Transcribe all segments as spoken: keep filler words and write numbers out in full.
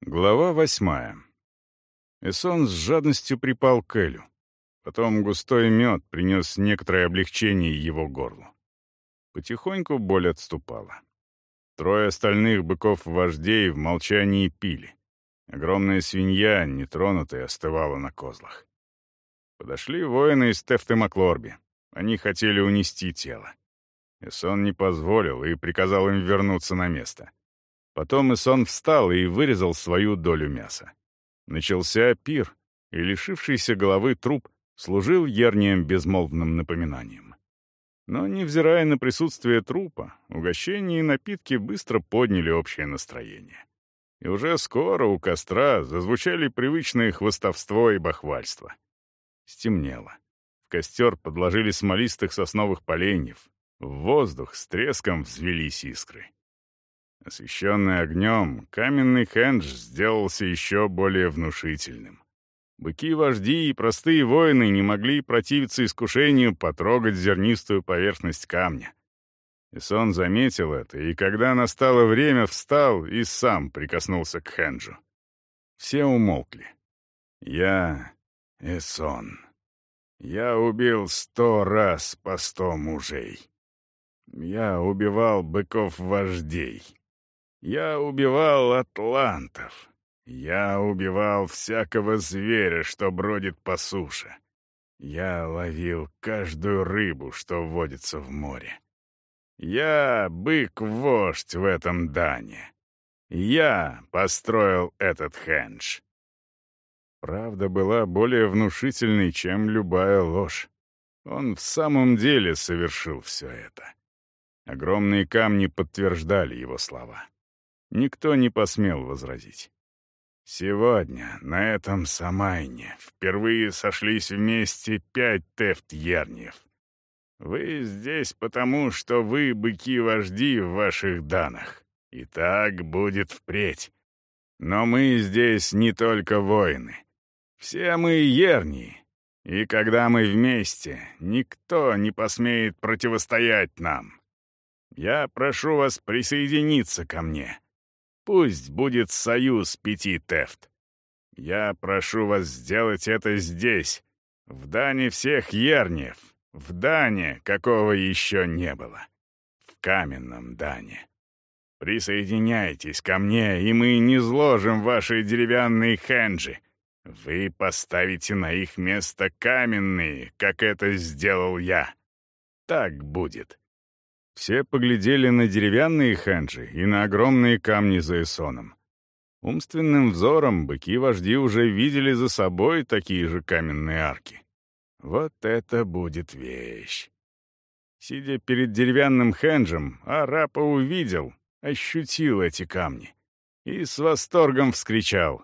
Глава восьмая. Эсон с жадностью припал к Элю. Потом густой мед принес некоторое облегчение его горлу. Потихоньку боль отступала. Трое остальных быков-вождей в молчании пили. Огромная свинья, нетронутая, остывала на козлах. Подошли воины из Тефты Маклорби. Они хотели унести тело. Эсон не позволил и приказал им вернуться на место. Потом Эсон встал и вырезал свою долю мяса. Начался пир, и лишившийся головы труп служил Ерниям безмолвным напоминанием. Но, невзирая на присутствие трупа, угощения и напитки быстро подняли общее настроение. И уже скоро у костра зазвучали привычные хвастовство и бахвальство. Стемнело. В костер подложили смолистых сосновых поленьев. В воздух с треском взвелись искры. Освещенный огнем, каменный хендж сделался еще более внушительным. Быки-вожди и простые воины не могли противиться искушению потрогать зернистую поверхность камня. Эсон заметил это, и когда настало время, встал и сам прикоснулся к хенджу. Все умолкли. «Я Эсон. Я убил сто раз по сто мужей. Я убивал быков-вождей. Я убивал атлантов. Я убивал всякого зверя, что бродит по суше. Я ловил каждую рыбу, что водится в море. Я бык-вождь в этом дане. Я построил этот хендж». Правда была более внушительной, чем любая ложь. Он в самом деле совершил все это. Огромные камни подтверждали его слова. Никто не посмел возразить. Сегодня на этом Самайне впервые сошлись вместе пять тефт-ерниев. Вы здесь потому, что вы быки-вожди в ваших данах. И так будет впредь. Но мы здесь не только воины. Все мы ернии. И когда мы вместе, никто не посмеет противостоять нам. Я прошу вас присоединиться ко мне. Пусть будет союз пяти тефт. Я прошу вас сделать это здесь, в дане всех ерниев, в дане, какого еще не было, в каменном дане. Присоединяйтесь ко мне, и мы низложим ваши деревянные хенджи. Вы поставите на их место каменные, как это сделал я. Так будет». Все поглядели на деревянные хенджи и на огромные камни за Эсоном. Умственным взором быки-вожди уже видели за собой такие же каменные арки. Вот это будет вещь. Сидя перед деревянным хенджем, Арапа увидел, ощутил эти камни и с восторгом вскричал: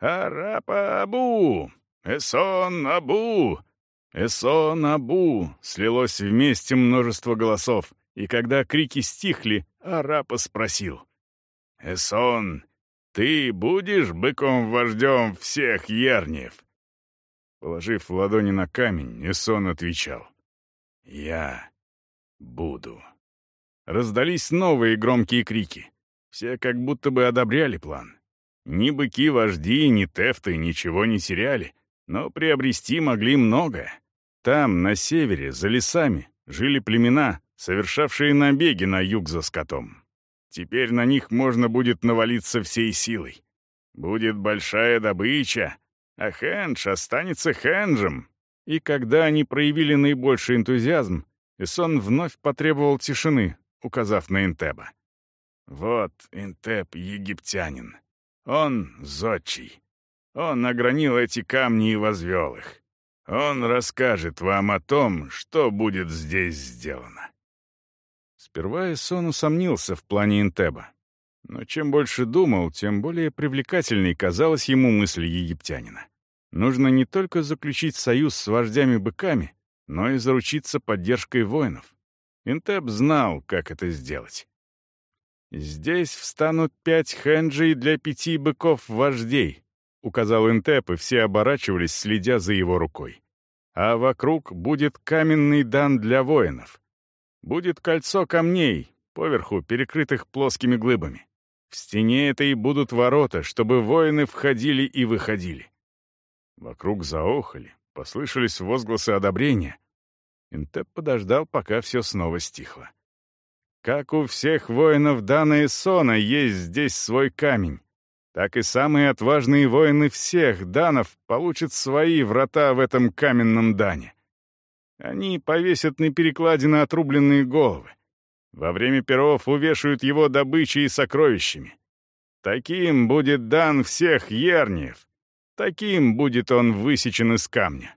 «Арапа-абу! Эсон-абу! Эсон-абу!» Слилось вместе множество голосов. И когда крики стихли, Арапа спросил: «Эсон, ты будешь быком-вождем всех ерниев?» Положив ладони на камень, Эсон отвечал: «Я буду». Раздались новые громкие крики. Все как будто бы одобряли план. Ни быки-вожди, ни тефты ничего не теряли, но приобрести могли многое. Там, на севере, за лесами, жили племена, совершавшие набеги на юг за скотом. Теперь на них можно будет навалиться всей силой. Будет большая добыча, а хендж останется хенджем. И когда они проявили наибольший энтузиазм, Эсон вновь потребовал тишины, указав на Интеба. «Вот Интеб египтянин. Он зодчий. Он огранил эти камни и возвел их. Он расскажет вам о том, что будет здесь сделано». Сперва Эсон усомнился в плане Интеба. Но чем больше думал, тем более привлекательной казалась ему мысль египтянина. Нужно не только заключить союз с вождями-быками, но и заручиться поддержкой воинов. Интеб знал, как это сделать. «Здесь встанут пять хенджей для пяти быков-вождей», — указал Интеб, и все оборачивались, следя за его рукой. «А вокруг будет каменный дан для воинов. Будет кольцо камней, поверху перекрытых плоскими глыбами. В стене этой будут ворота, чтобы воины входили и выходили». Вокруг заохали, послышались возгласы одобрения. Интеп подождал, пока все снова стихло. «Как у всех воинов Дана и Сона есть здесь свой камень, так и самые отважные воины всех данов получат свои врата в этом каменном Дане. Они повесят на перекладины отрубленные головы. Во время перов увешают его добычей и сокровищами. Таким будет дан всех Ерниев. Таким будет он высечен из камня».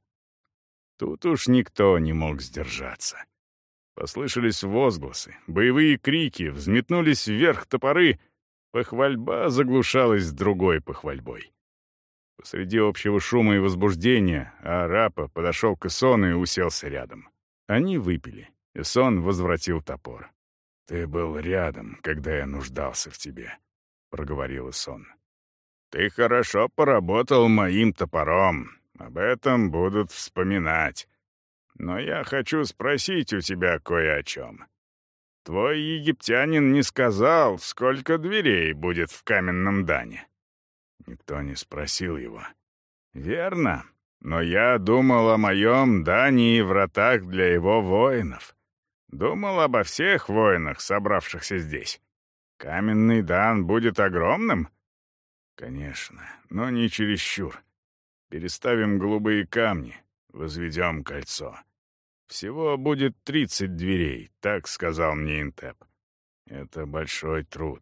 Тут уж никто не мог сдержаться. Послышались возгласы, боевые крики, взметнулись вверх топоры. Похвальба заглушалась другой похвальбой. Посреди общего шума и возбуждения Арапа подошел к Эсону и уселся рядом. Они выпили. Эсон возвратил топор. «Ты был рядом, когда я нуждался в тебе», — проговорил Эсон. «Ты хорошо поработал моим топором. Об этом будут вспоминать. Но я хочу спросить у тебя кое о чем. Твой египтянин не сказал, сколько дверей будет в каменном Дане». Никто не спросил его. «Верно. Но я думал о моем Дане и вратах для его воинов. Думал обо всех воинах, собравшихся здесь. Каменный Дан будет огромным?» «Конечно, но не чересчур. Переставим голубые камни, возведем кольцо. Всего будет тридцать дверей, так сказал мне Интеп. Это большой труд».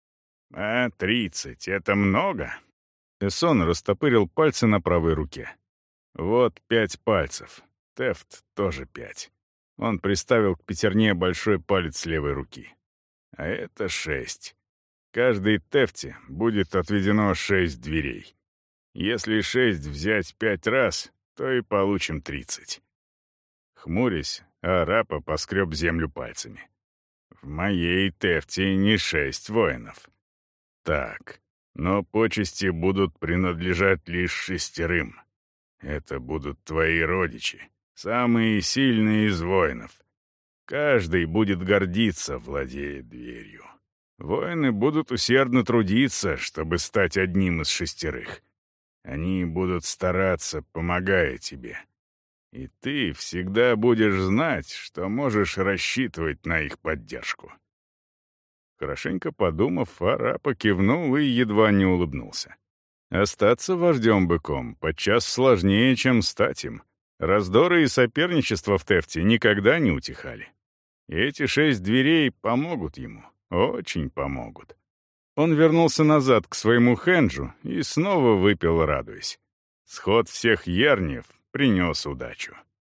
«А тридцать — это много?» Эсон растопырил пальцы на правой руке. «Вот пять пальцев. Тефт тоже пять». Он приставил к пятерне большой палец левой руки. «А это шесть. Каждой тефте будет отведено шесть дверей. Если шесть взять пять раз, то и получим тридцать». Хмурясь, Арапа поскреб землю пальцами. «В моей тефте не шесть воинов. Так, но почести будут принадлежать лишь шестерым. Это будут твои родичи, самые сильные из воинов. Каждый будет гордиться, владея дверью. Воины будут усердно трудиться, чтобы стать одним из шестерых. Они будут стараться, помогая тебе. И ты всегда будешь знать, что можешь рассчитывать на их поддержку». Хорошенько подумав, Арапа кивнул и едва не улыбнулся. Остаться вождем-быком подчас сложнее, чем стать им. Раздоры и соперничество в Тефте никогда не утихали. И эти шесть дверей помогут ему, очень помогут. Он вернулся назад к своему хенджу и снова выпил, радуясь. Сход всех Ерниев принес удачу.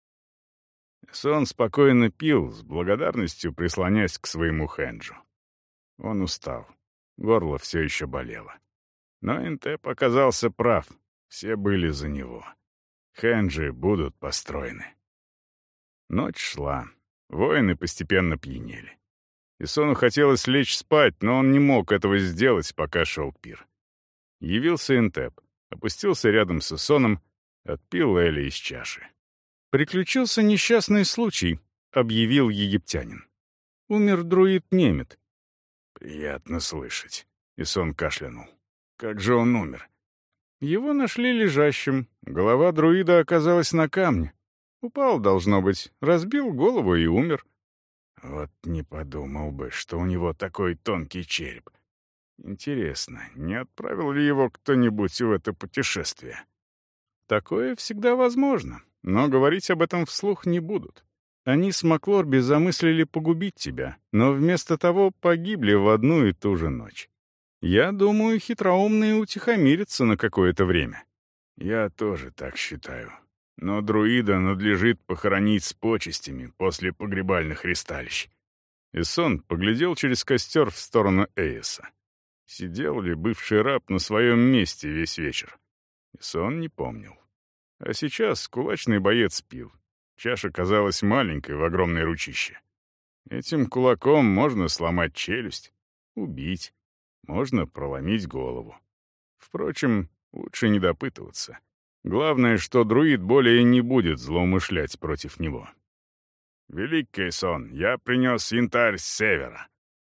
Сон спокойно пил, с благодарностью прислонясь к своему хенджу. Он устал. Горло все еще болело. Но Интеп оказался прав. Все были за него. Хенджи будут построены. Ночь шла. Воины постепенно пьянели. Исону хотелось лечь спать, но он не мог этого сделать, пока шел пир. Явился Интеп, опустился рядом с Исоном, отпил Эли из чаши. «Приключился несчастный случай», — объявил египтянин. «Умер друид Немет». «Приятно слышать», — Исон кашлянул. «Как же он умер?» Его нашли лежащим. Голова друида оказалась на камне. Упал, должно быть, разбил голову и умер. Вот не подумал бы, что у него такой тонкий череп. Интересно, не отправил ли его кто-нибудь в это путешествие? Такое всегда возможно, но говорить об этом вслух не будут. Они с Маклорби замыслили погубить тебя, но вместо того погибли в одну и ту же ночь. Я думаю, хитроумные утихомирятся на какое-то время. Я тоже так считаю. Но друида надлежит похоронить с почестями после погребальных ристалищ. Исон поглядел через костер в сторону Эйса. Сидел ли бывший раб на своем месте весь вечер? Исон не помнил. А сейчас кулачный боец пил. Чаша казалась маленькой в огромной ручище. Этим кулаком можно сломать челюсть, убить, можно проломить голову. Впрочем, лучше не допытываться. Главное, что друид более не будет злоумышлять против него. «Великий сон, я принес янтарь с севера.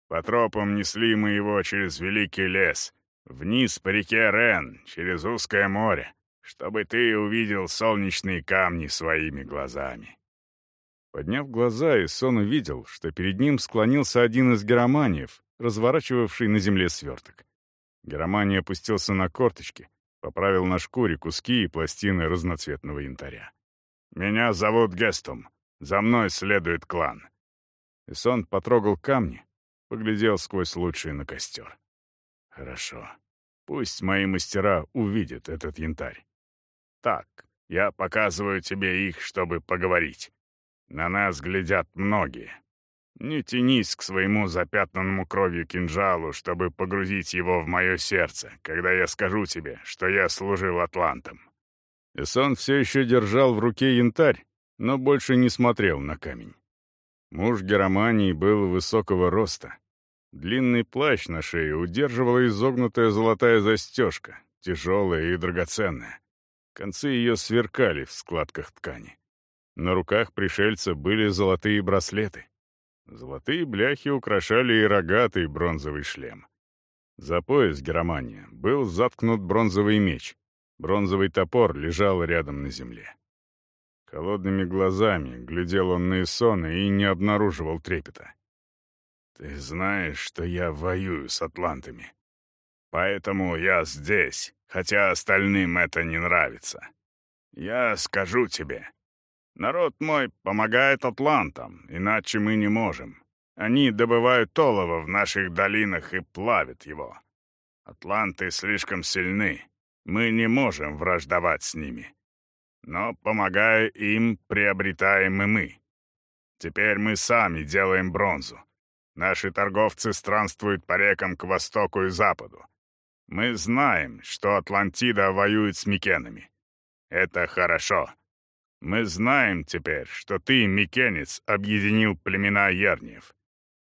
По тропам несли мы его через великий лес, вниз по реке Рен, через узкое море, чтобы ты увидел солнечные камни своими глазами». Подняв глаза, Исон увидел, что перед ним склонился один из героманиев, разворачивавший на земле сверток. Героманий опустился на корточки, поправил на шкуре куски и пластины разноцветного янтаря. «Меня зовут Гестум. За мной следует клан». Исон потрогал камни, поглядел сквозь лучшие на костер. «Хорошо. Пусть мои мастера увидят этот янтарь. Так, я показываю тебе их, чтобы поговорить. На нас глядят многие. Не тянись к своему запятнанному кровью кинжалу, чтобы погрузить его в мое сердце, когда я скажу тебе, что я служил атлантам». Эсон все еще держал в руке янтарь, но больше не смотрел на камень. Муж Геромании был высокого роста. Длинный плащ на шее удерживала изогнутая золотая застежка, тяжелая и драгоценная. Концы ее сверкали в складках ткани. На руках пришельца были золотые браслеты. Золотые бляхи украшали и рогатый бронзовый шлем. За пояс Геромания был заткнут бронзовый меч. Бронзовый топор лежал рядом на земле. Холодными глазами глядел он на Эсона и не обнаруживал трепета. «Ты знаешь, что я воюю с атлантами. Поэтому я здесь, хотя остальным это не нравится. Я скажу тебе. Народ мой помогает атлантам, иначе мы не можем. Они добывают олово в наших долинах и плавят его. Атланты слишком сильны. Мы не можем враждовать с ними. Но, помогая им, приобретаем и мы. Теперь мы сами делаем бронзу. Наши торговцы странствуют по рекам к востоку и западу. Мы знаем, что Атлантида воюет с микенами. Это хорошо. Мы знаем теперь, что ты, микенец, объединил племена Ерниев».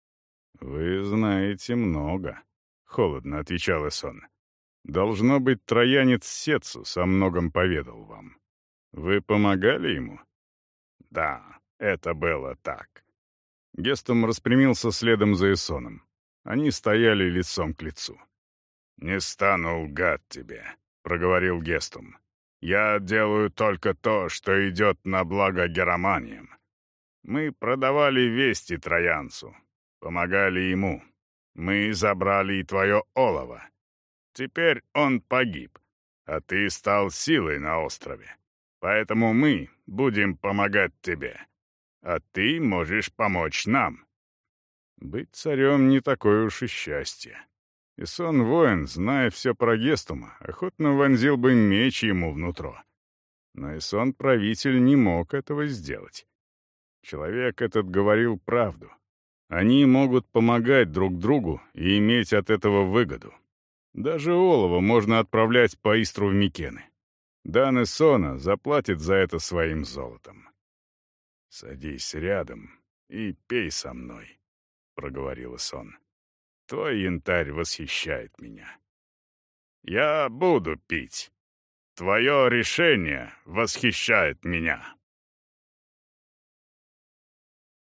«Вы знаете много», — холодно отвечал Эсон. «Должно быть, троянец Сетсус о многом поведал вам. Вы помогали ему?» «Да, это было так». Гестум распрямился следом за Эсоном. Они стояли лицом к лицу. «Не стану лгать тебе», — проговорил Гестум. «Я делаю только то, что идет на благо Героманиям. Мы продавали вести троянцу, помогали ему. Мы забрали и твое олово. Теперь он погиб, а ты стал силой на острове. Поэтому мы будем помогать тебе, а ты можешь помочь нам». Быть царем не такое уж и счастье. Эсон воин, зная все про Гестума, охотно вонзил бы меч ему внутрь. Но Эсон правитель не мог этого сделать. Человек этот говорил правду. Они могут помогать друг другу и иметь от этого выгоду. Даже олово можно отправлять по Истру в Микены. Дан Эсона заплатит за это своим золотом. «Садись рядом и пей со мной», — проговорил Эсон. «Твой янтарь восхищает меня». «Я буду пить. Твое решение восхищает меня».